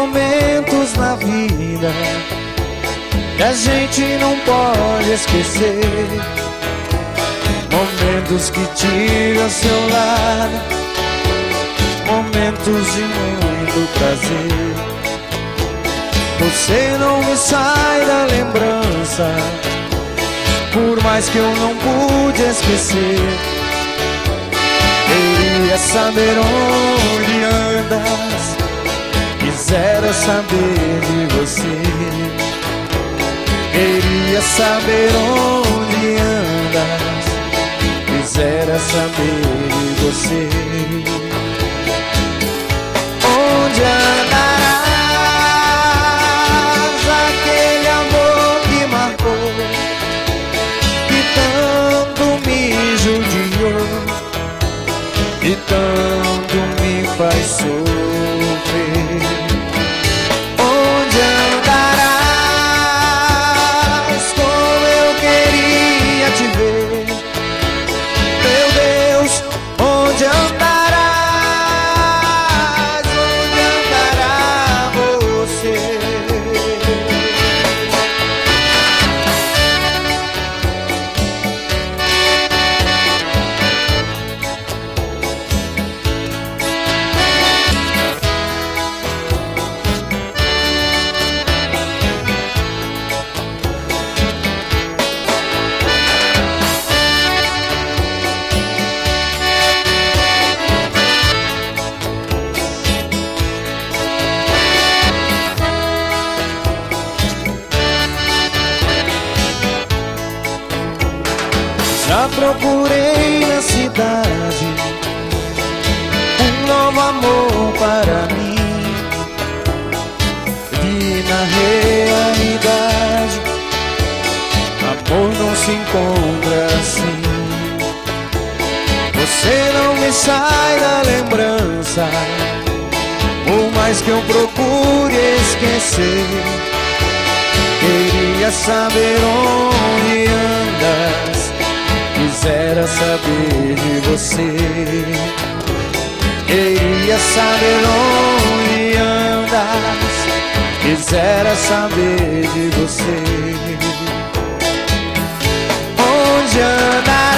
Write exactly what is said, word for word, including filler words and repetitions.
momentos na vida que a gente não pode esquecer, momentos que tive ao seu lado, momentos de muito prazer. Você não me sai da lembrança, por mais que eu não pude esquecer. Queria saber onde andas, quisera saber de você. Queria saber onde andas, quisera saber de você. Onde andarás, aquele amor que marcou, que tanto me judiou, que tanto me faz sofrer. Onde andarás, como eu queria te ver. Meu Deus, onde andarás, onde andará você? Já procurei na cidade um novo amor para mim, e na realidade amor não se encontra assim. Você não me sai da lembrança, por mais que eu procure esquecer. Queria saber onde andas, quisera saber de você. Queria saber onde andas, quisera saber de você. Onde andas,